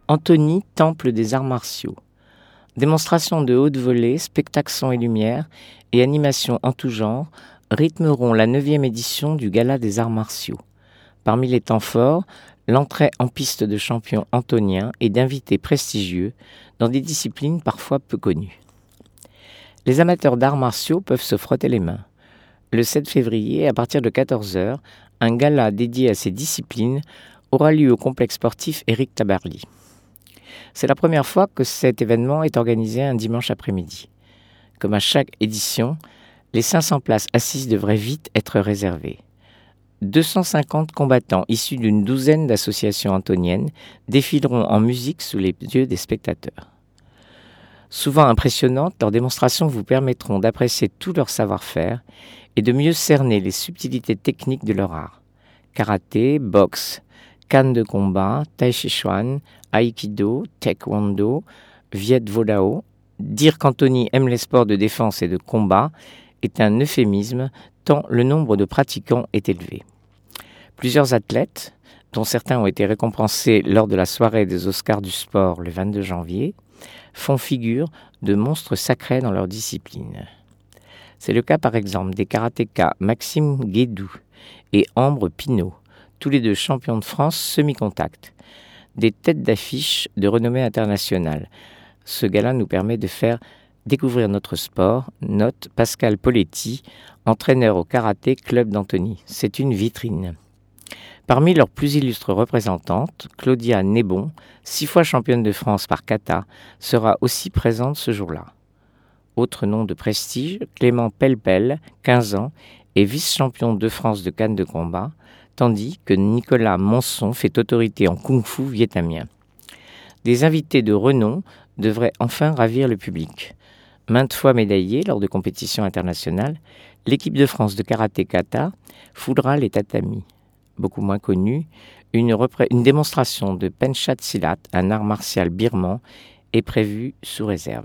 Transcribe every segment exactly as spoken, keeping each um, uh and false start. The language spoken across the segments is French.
Antony, temple des arts martiaux. Démonstrations de haute volée, spectacles son et lumière et animations en tout genre rythmeront la neuvième édition du Gala des arts martiaux. Parmi les temps forts, l'entrée en piste de champions antoniens et d'invités prestigieux dans des disciplines parfois peu connues. Les amateurs d'arts martiaux peuvent se frotter les mains. Le sept février, à partir de quatorze heures, un gala dédié à ces disciplines aura lieu au complexe sportif Éric Tabarly. C'est la première fois que cet événement est organisé un dimanche après-midi. Comme à chaque édition, les cinq cents places assises devraient vite être réservées. deux cent cinquante combattants issus d'une douzaine d'associations antoniennes défileront en musique sous les yeux des spectateurs. Souvent impressionnantes, leurs démonstrations vous permettront d'apprécier tout leur savoir-faire et de mieux cerner les subtilités techniques de leur art. Karaté, boxe, canne de combat, tai chi chuan, aïkido, taekwondo, viet vo dao. Dire qu'Antony aime les sports de défense et de combat est un euphémisme tant le nombre de pratiquants est élevé. Plusieurs athlètes, dont certains ont été récompensés lors de la soirée des Oscars du sport le vingt-deux janvier, font figure de monstres sacrés dans leur discipline. C'est le cas par exemple des karatékas Maxime Guédou et Ambre Pinault, tous les deux champions de France semi-contact, des têtes d'affiche de renommée internationale. Ce gala nous permet de faire découvrir notre sport, note Pascal Poletti, entraîneur au karaté club d'Antony. C'est une vitrine. Parmi leurs plus illustres représentantes, Claudia Nébon, six fois championne de France par kata, sera aussi présente ce jour-là. Autre nom de prestige, Clément Pelpel, quinze ans, est vice-champion de France de canne de combat, tandis que Nicolas Monson fait autorité en kung-fu vietnamien. Des invités de renom devraient enfin ravir le public. Maintes fois médaillée lors de compétitions internationales, l'équipe de France de karaté-kata foudra les tatamis. Beaucoup moins connue, une, repré- une démonstration de Penchat Silat, un art martial birman, est prévue sous réserve.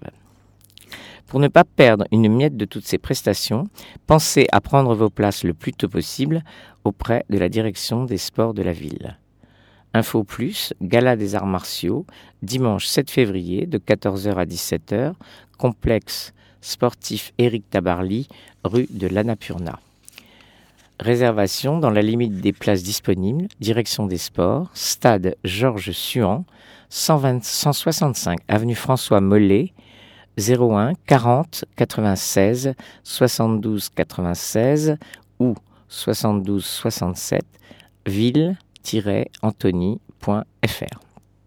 Pour ne pas perdre une miette de toutes ces prestations, pensez à prendre vos places le plus tôt possible auprès de la direction des sports de la ville. Info plus, Gala des arts martiaux, dimanche sept février de quatorze heures à dix-sept heures, complexe sportif Éric Tabarly, rue de l'Annapurna. Réservation dans la limite des places disponibles, direction des sports, stade Georges Suan, cent vingt, cent soixante-cinq avenue François Mollet, zéro un quarante quatre-vingt-seize soixante-douze quatre-vingt-seize ou soixante-douze soixante-sept ville tiret antony point f r.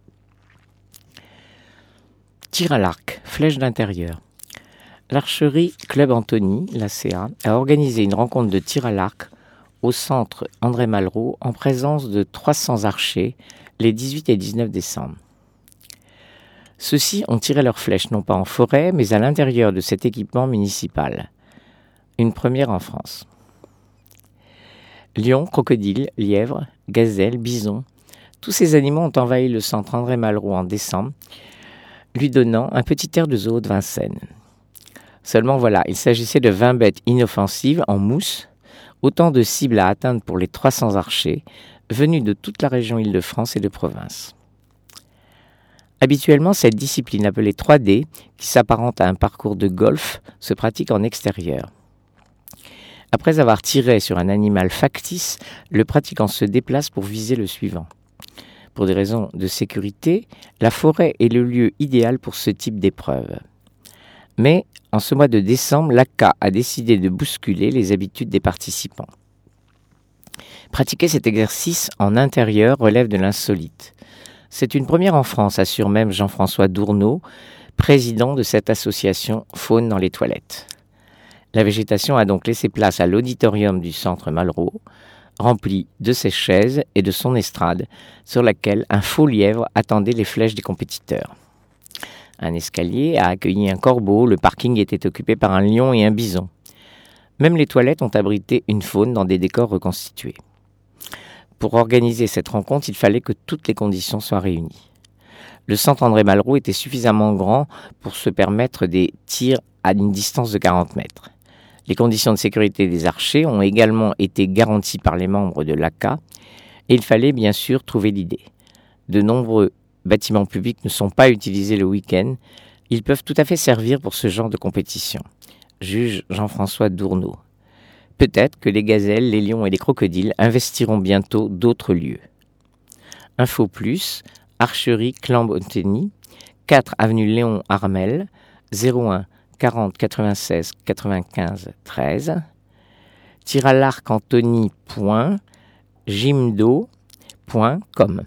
Tir à l'arc, flèche d'intérieur. L'Archerie Club Antony, l'A C A, a organisé une rencontre de tir à l'arc au centre André Malraux en présence de trois cents archers les dix-huit et dix-neuf décembre. Ceux-ci ont tiré leurs flèches non pas en forêt, mais à l'intérieur de cet équipement municipal. Une première en France. Lions, crocodiles, lièvres, gazelles, bisons, tous ces animaux ont envahi le centre André Malraux en décembre, lui donnant un petit air de zoo de Vincennes. Seulement voilà, il s'agissait de vingt bêtes inoffensives en mousse, autant de cibles à atteindre pour les trois cents archers, venus de toute la région Île-de-France et de province. Habituellement, cette discipline appelée trois D, qui s'apparente à un parcours de golf, se pratique en extérieur. Après avoir tiré sur un animal factice, le pratiquant se déplace pour viser le suivant. Pour des raisons de sécurité, la forêt est le lieu idéal pour ce type d'épreuve. Mais, en ce mois de décembre, l'A C A a décidé de bousculer les habitudes des participants. Pratiquer cet exercice en intérieur relève de l'insolite. C'est une première en France, assure même Jean-François Dourneau, président de cette association Faune dans les toilettes. La végétation a donc laissé place à l'auditorium du centre Malraux, rempli de ses chaises et de son estrade, sur laquelle un faux lièvre attendait les flèches des compétiteurs. Un escalier a accueilli un corbeau, le parking était occupé par un lion et un bison. Même les toilettes ont abrité une faune dans des décors reconstitués. Pour organiser cette rencontre, il fallait que toutes les conditions soient réunies. Le centre André Malraux était suffisamment grand pour se permettre des tirs à une distance de quarante mètres. Les conditions de sécurité des archers ont également été garanties par les membres de l'A C A et il fallait bien sûr trouver l'idée. De nombreux bâtiments publics ne sont pas utilisés le week-end, ils peuvent tout à fait servir pour ce genre de compétition. Juge Jean-François Dourneau. Peut-être que les gazelles, les lions et les crocodiles investiront bientôt d'autres lieux. Info plus, Archerie Clamb-Oteny, quatre avenue Léon Armel, zéro un quarante quatre-vingt-seize quatre-vingt-quinze treize. Tir à l'arc Anthony. Gymdo point com.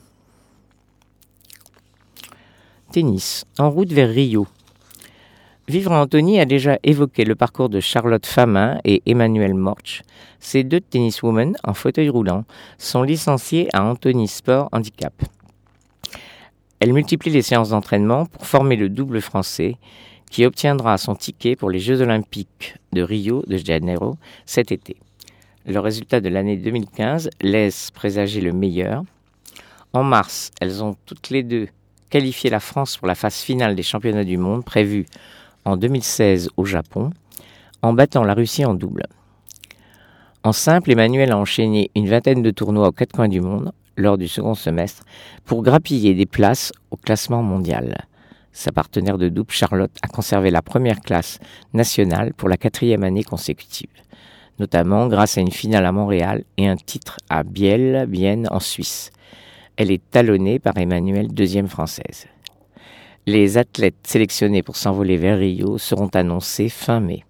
Tennis, en route vers Rio. Vivre en Antony a déjà évoqué le parcours de Charlotte Famin et Emmanuelle Morch. Ces deux tenniswomen en fauteuil roulant sont licenciées à Antony Sport Handicap. Elles multiplient les séances d'entraînement pour former le double français qui obtiendra son ticket pour les Jeux Olympiques de Rio de Janeiro cet été. Le résultat de l'année deux mille quinze laisse présager le meilleur. En mars, elles ont toutes les deux qualifié la France pour la phase finale des championnats du monde prévus en deux mille seize au Japon, en battant la Russie en double. En simple, Emmanuelle a enchaîné une vingtaine de tournois aux quatre coins du monde lors du second semestre pour grappiller des places au classement mondial. Sa partenaire de double, Charlotte, a conservé la première classe nationale pour la quatrième année consécutive, notamment grâce à une finale à Montréal et un titre à Biel, Bienne en Suisse. Elle est talonnée par Emmanuelle, deuxième française. Les athlètes sélectionnés pour s'envoler vers Rio seront annoncés fin mai.